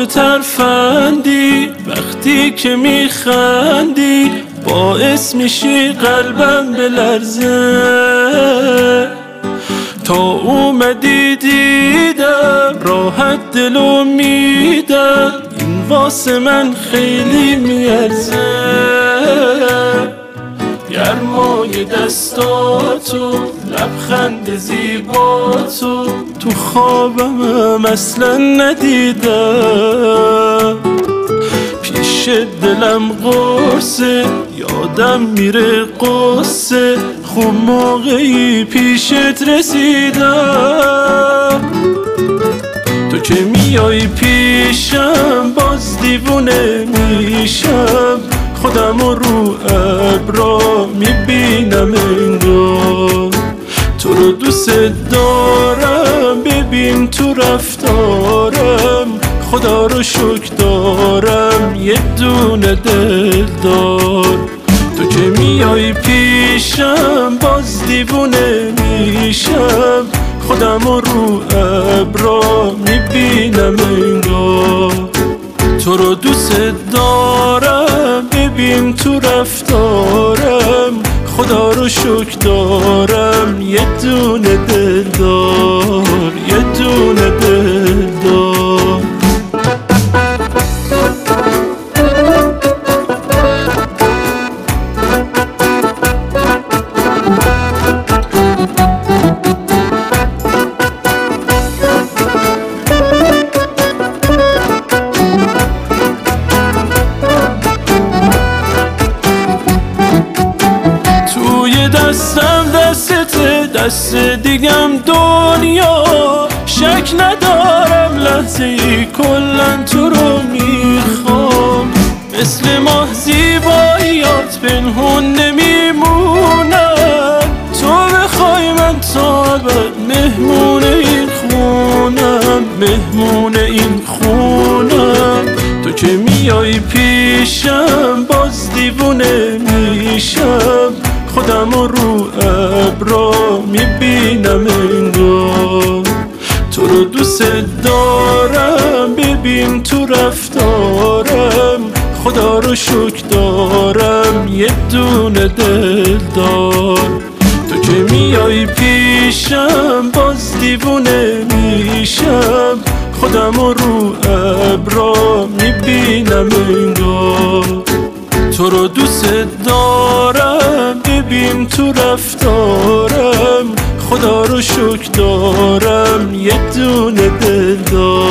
تو ترفندی، وقتی که میخندی باعث میشی قلبم بلرزه. تا اومدی دیدم راحت دلو میدم، این واسه من خیلی میارزه. گرمای دستاتو، لبخند زیباتو تو خوابم اصلا ندیدم. پیش دلم قرصه، یادم میره قصه، خوب موقعی پیشت رسیدم. تو که میای پیشم باز دیوونه میشم، خودم رو ابرا میبینم انگار. تو رو دوست دارم، ببین تو رفتارم، خدا رو شکر دارم یه دونه دل دار. تو که میای پیشم باز دیوونه میشم، خودم رو ابرا میبینم انگار. تو رو دوست دارم، ببین تو رفتارم، خدا رو شکر دارم یه دونه دل دار، یه دونه دل دار. دستم دستته، دست دیگم دنیا، شک ندارم لحظه ای کلن تو رو میخوام. مثل ماه زیباییات پنهون نمیمونم، تو بخوای من تا ابد مهمون این خونم، مهمون این خونم. تو که میای پیشم باز دیوونه میشم، خودم رو ابرا میبینم انگار. تو رو دوست دارم، ببین تو رفتارم، خدا رو شکر دارم یه دونه دل دار. تو که میای پیشم باز دیوونه میشم، خودم رو ابرا میبینم انگار. تو رو دوست دارم، ببین تو رفتارم، خدا رو شکر دارم یه دونه دل دار.